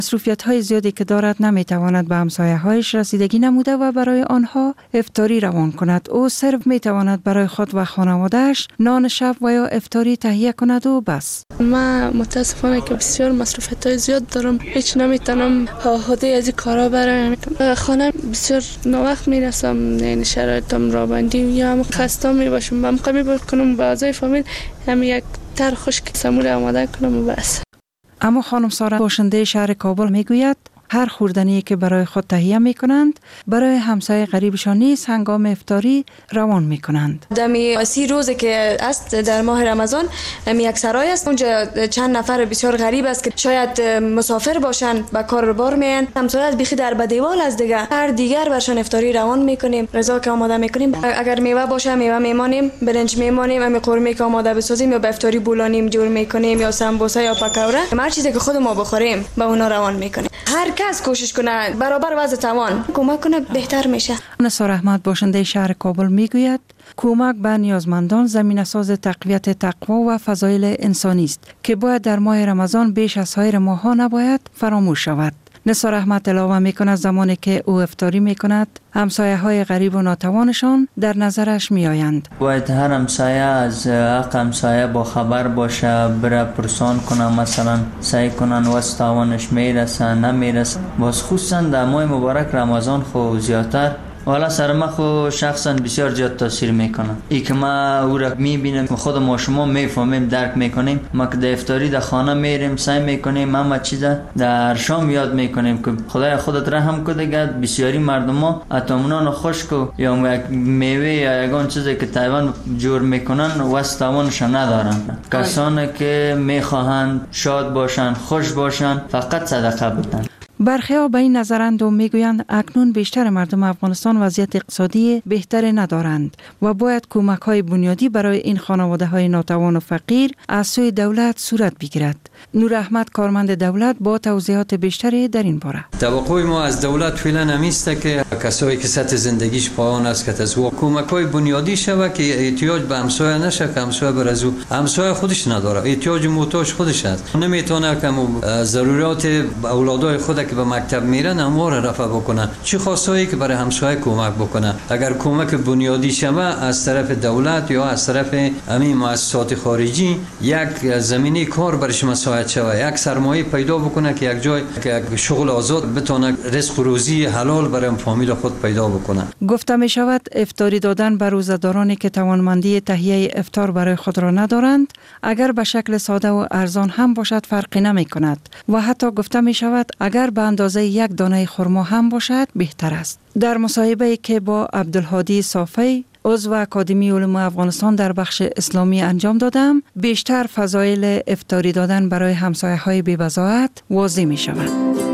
مصروفیت‌های زیادی که دارد نمی‌تواند به همسایه‌هایش رسیدگی نموده و برای آنها افطاری روان کند. او صرف می‌تواند برای خود و خانواده‌اش نان شب و یا افطاری تهیه کند و بس. من متاسفانه که بسیار مصروفیت‌های زیاد دارم، هیچ نمی‌تونم عهده از این کارا برم. خانه بسیار ناوقت میرسم، یعنی شرایطم را بندی یا هم خسته میباشم، هم قمی بکنم با اعضای فامیل هم یک تر خشک سمول آماده کنم و بس. اما خانم سارا باشنده شهر کابل میگوید هر خوردنی که برای خود تهیه می کنند برای همسایه غریبشان نیز هنگام افطاری روان می کنند. دمی 30 روزه که است در ماه رمضان یک سرای است، اونجا چند نفر بسیار غریب است که شاید مسافر باشند و کار بار میان، همسایه بیخی در بدیوال از دیگه هر دیگر برشان افطاری روان میکنیم. رضا که آماده میکنیم، اگر میوه باشه میوه میمانیم، برنج میمانیم، امی قورمه که آماده بسازیم یا به افطاری بولانیم جور میکنیم یا سمبوسه یا پکوره، هر چیزی که خود ما بخوریم به اونا روان میکنیم. هر کس کوشش کنه برابر وضع توان کمک کنه بهتر میشه. نثار احمد باشنده شهر کابل میگوید کمک به نیازمندان زمینه ساز تقویت تقوا و فضایل انسانی است که باید در ماه رمضان بیش از سایر ماه‌ها نباید فراموش شود. نثار احمد علاوه میکند زمانی که او افطاری میکند همسایه های غریب و ناتوانشان در نظرش میآیند. باید هر همسایه از حق همسایه با خبر باشه، بره پرسان کنه، مثلا سعی کنن واسه توانش میرسه نمیرسه. باز خصوصا در ماه مبارک رمضان خو زیادتر والا سر ما خو شخصا بسیار زیاد تاثیر میکنه. ای که ما او را میبینم، خود ما شما میفهمیم، درک میکنیم. ما که در افطاری در خانه میریم سعی میکنیم همه چیزا در شام یاد میکنیم که خدای خودت رحم کنه دیگه بسیاری مردما اتمنان خشک یا یک میوه یا یگان چیزی که تایوان جور میکنن واسه توانش ندارن. کسانی که میخواهند شاد باشن، خوش باشن، فقط صدقه بدن. برخی‌ها به این نظرند و میگویند اکنون بیشتر مردم افغانستان وضعیت اقتصادی بهتری ندارند و باید کمک‌های بنیادی برای این خانواده‌های ناتوان و فقیر از سوی دولت صورت بگیرد. نور احمد کارمند دولت با توضیحات بیشتری در این باره. توقع ما از دولت فعلا نمیسته که کسایی که سطح زندگیش پایین است که از کمک‌های بنیادی شود که احتیاج به همسایه نشه، که همسایه بر از همسایه خودش نداره، احتیاج محتاج خودش است، نمیتونه که ضرورات اولادای خود که به مکتب میرن امور رفع بکنه، چه خاصایی که برای همسایه کمک بکنه. اگر کمک بنیادی شوه از طرف دولت یا از طرف همین مؤسسات خارجی یک زمینه کار برش مساعد شوه، یک سرمایه پیدا بکنه که یک جای که شغل آزاد بتونه رزق و روزی حلال برای فامیل خود پیدا بکنه. گفته می شود افطاری دادن به روزه‌دارانی که توانمندی تهیه افطار برای خود را ندارند اگر به شکل ساده و ارزان هم باشد فرقی نمی کند و حتی گفته می شود اگر به اندازه یک دانه خرما هم باشد بهتر است. در مصاحبه‌ای که با عبدالهادی صافی عضو اکادمی علوم افغانستان در بخش اسلامی انجام دادم، بیشتر فضایل افطاری دادن برای همسایه‌های بی‌وضاحت واضح می شود.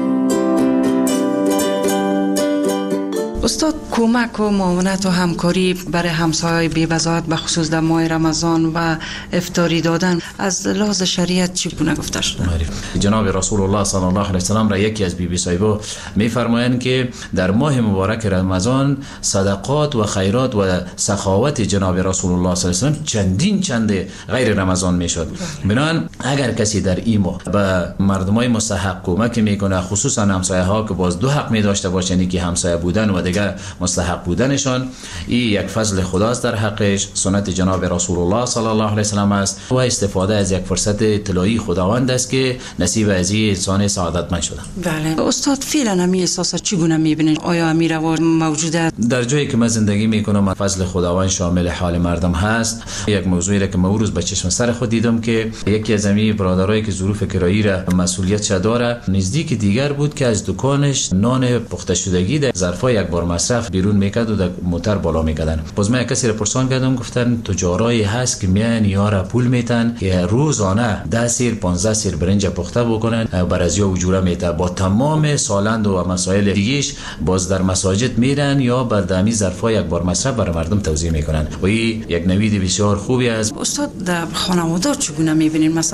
استاد، کمک و معاونت و همکاری برای همسایه‌های بی‌وضاحت به خصوص در ماه رمضان و افطاری دادن از لحاظ شریعت چگونه گفته شده؟ جناب رسول الله صلی الله علیه و سلم را یکی از بی صاحبا می‌فرمایند که در ماه مبارک رمضان صدقات و خیرات و سخاوت جناب رسول الله صلی الله علیه و سلم چند غیر رمضان میشد. بنابراین اگر کسی در این ماه به مردمای مستحق کمک میکنه، خصوصا همسایه‌ها که باز دو حق می داشته باشند که همسایه بودن و دیگر مستحق بودنشان، این یک فضل خداست در حقش، سنت جناب رسول الله صلی الله علیه و سلم است و استفاده از یک فرصت طلایی خداوند است که نصیب از این انسان سعادتمند شده. بله استاد، فعلا همین احساسات چگونه میبینید؟ آیا امیر روان موجوده؟ در جایی که من زندگی میکنم فضل خداوند شامل حال مردم هست. یک موضوعی را که من روز به چشم سر خود دیدم که یکی از امی برادرایی که ظروف کرایی را مسئولیت داره نزدیک دیگر بود که از دکانش نان پخته شدگی در ظرفای یک بار مصرف بیرون میکرد و در موتر بالا میکردن. باز من کسی را پرسان کردم، گفتن تجارایی هست که میان یارا پول میتن که روزانه 10 سیر 15 سیر برنج پخته بکنن بر از یا وجوره میته، با تمام سالند و مسائل دیگهش باز در مساجد میرن یا بر دمی ظرفای یک بار مصرف برای مردم توزیع میکنن و این یک نوید بسیار خوبی است. استاد، در خانواده چگونه میبینید؟ مثلا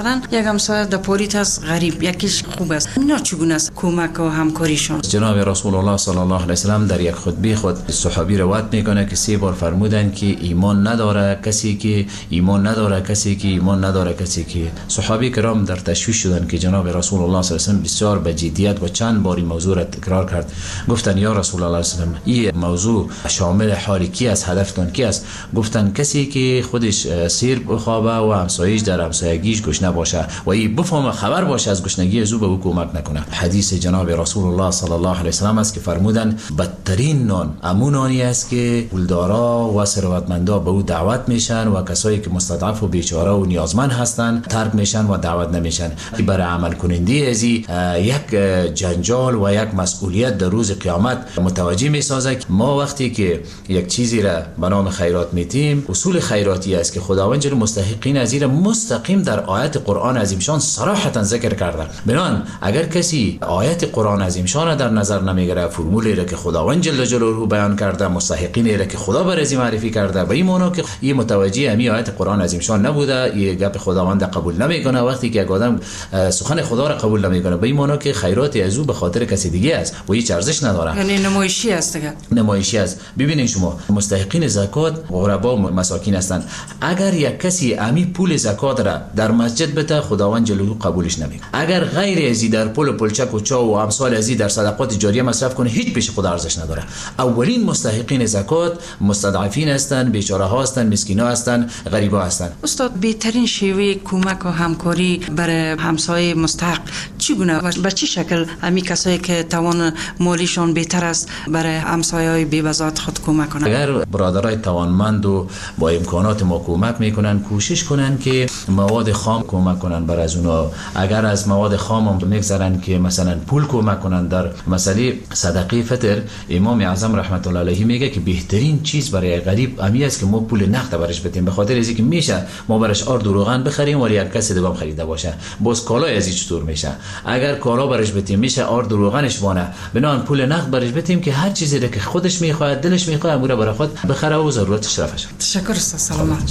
مثلا یک همسایه در پاریت است غریب، یکیش خوب است، اینا چگونه است کمک و همکاریشون؟ جناب رسول الله صلی الله علیه و سلم در یک خطبه خود صحابی روایت میکنه که 3 بار فرمودند که ایمان نداره کسی که ایمان نداره کسی که ایمان نداره کسی که. صحابی کرام در تشویش شدند که جناب رسول الله صلی الله علیه و سلم بسیار به جدیت و چند بار موضوع را تکرار کرد. گفتن یا رسول الله صلی الله علیه و سلم این موضوع شامل حال کی است، هدفتون کی است؟ گفتن کسی که خودش سیر بخوابه و همسایه‌اش در همسایگیش گشنه باشه و این بفهمه خبر باشه از گشنگی از او به او کمک نکنه. حدیث جناب رسول الله صلی الله علیه و سلم است که فرمودن بدترین نان امون نانی است که پولدارا و ثروتمندا به او دعوت میشن و کسایی که مستضعف و بیچاره و نیازمند هستند ترک میشن و دعوت نمیشن. برای عمل کننده از یک جنجال و یک مسئولیت در روز قیامت متوجه میسازه که ما وقتی که یک چیزی را به نام خیرات میتیم، اصول خیراتی است که خداوند جل مستحقین از این مستقیم در آیت قرآن عظیم شان صراحتا ذکر کرده. بنان اگر کسی آیت قرآن عظیم شان در نظر نمیگیره، فرمولی را که خداوند جل جلاله بیان کرده، مستحقین را که خدا برای معرفی کرده، به این معنی که این متوجه همین آیت قرآن عظیم شان نبوده، این گپ خداوند قبول نمیکنه. وقتی که یک آدم سخن خدا را قبول نمیکنه، به این معنی که خیرات از او به خاطر کسی دیگه است و هیچ ارزش نداره، یعنی نمایشی است دیگه. نمایشی است. ببینید شما مستحقین زکات غربا و مساکین هستند. اگر یک کسی امی پول زکات را در مسجد بده، خداوند جلاله قبولش نمیکنه. اگر غیر ازی در پول پلچک و چا و امثال ازی در صدقات جاریه مصرف کنه، هیچ پیش خدا ارزش نداره. اولین مستحقین زکات مستضعفین هستند، بیچاره ها هستند، مسکین ها هستند، غریبا هستند. استاد بهترین شیوه کمک و همکاری برای همسایه مستحق چگونه و به چه شکل امی کسایی که توان مالیشون بهتر است برای همسایه‌های بی‌وزات خود کمک کنند؟ اگر برادرای توانمند و با امکانات ما کمک میکنن، کوشش کنن که مواد خام کمک کنن بر از اونا. اگر از مواد خام هم میگذرن که مثلا پول کمک کنن. در مسئله صدقه فطر امام اعظم رحمت الله علیه میگه که بهترین چیز برای غریب امی است که ما پول نقد برش بدیم، به خاطر از اینکه میشه ما برش آرد و روغن بخریم ولی یک کس دیگه هم خریده باشه، باز کالای از این چطور میشه؟ اگر کالا برش بدیم میشه آرد و روغنش وانه، بنان پول نقد برش بدیم که هر چیزی که خودش میخواد دلش میخواد امور برای خود بخره و ضرورتش رفعش. تشکر استاد، سلامت.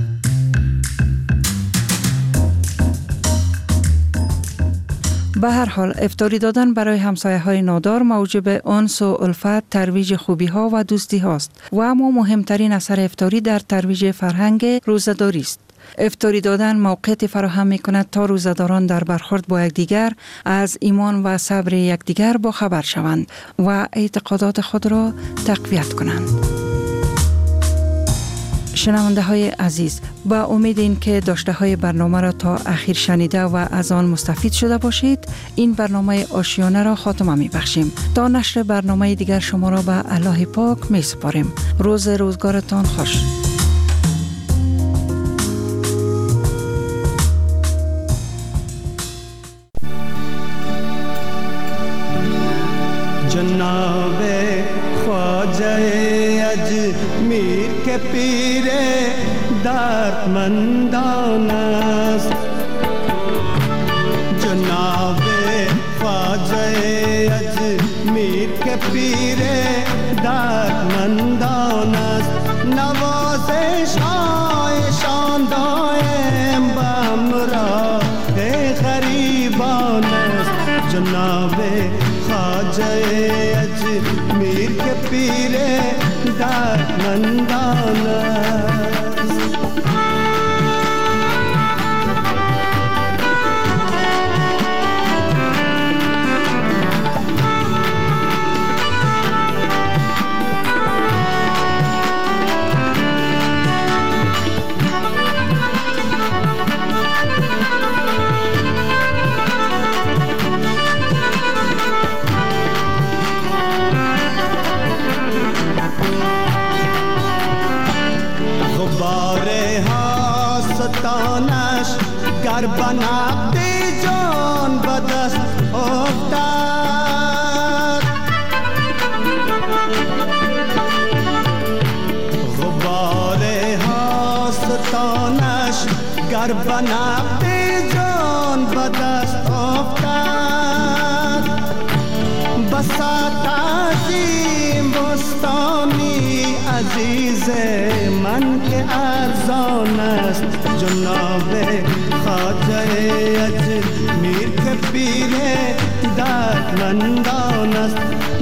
به هر حال افطاری دادن برای همسایه‌های نادار موجب انس و الفت، ترویج خوبی‌ها و دوستی هاست و اما مهمترین اثر افطاری در ترویج فرهنگ روزه‌داری است. افطاری دادن موقعیت فراهم می‌کند تا روزه‌داران در برخورد با یکدیگر از ایمان و صبر یکدیگر با خبر شوند و اعتقادات خود را تقویت کنند. شنونده های عزیز، با امید این که داشته های برنامه را تا اخیر شنیده و از آن مستفید شده باشید، این برنامه آشیانه را خاتمه می بخشیم. تا نشر برنامه دیگر شما را به الله پاک می سپاریم. روزگارتان خوش. جناب خواجه اجمیر کے پیر دردمندان است، جناب خواجه اجمیر کے پیر دردمندان است، نوازش هایشان دائم به همراه غریبان است، جناب خواجه اجمیر کے پیر دردمندان است. گر بنابد جان به دست افتد، غبار هاستانش گر بنابد جان به دست افتد، بساط عظیم بستانی عزیز من که ارزان است، جناب خواجه پیر دردمندان است.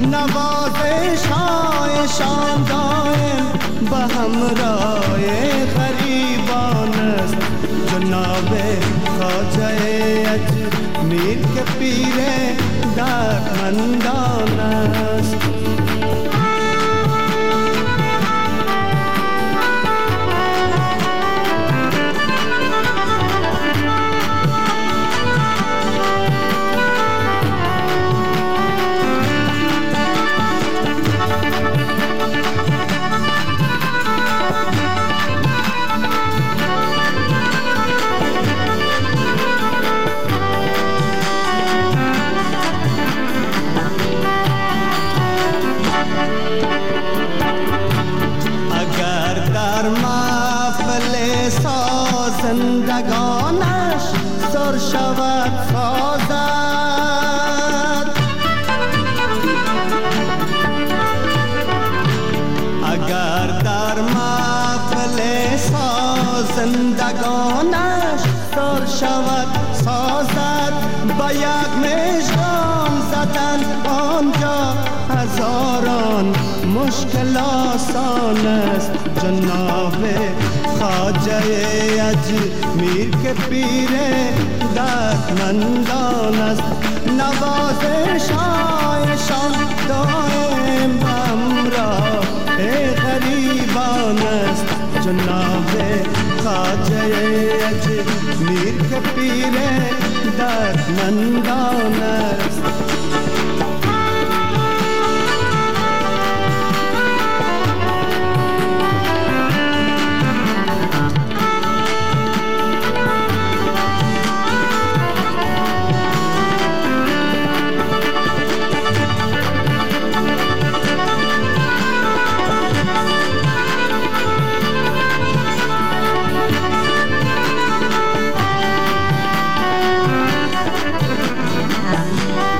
نوازش‌هایشان دائم به همراه غریبان است. جناب خواجه اجمیر که پیر دردمندان است. زندگانش سر شود سازد. اگر در محفل زندگانش سر شود سازد. با یک مژگان زدن آنجا هزاران مشکل آسان است. جناب خواجه اجمیر که پیر دردمندان است. نوازش‌هایشان دائم همراه غریبان است. جناب خواجه اجمیر که پیر دردمندان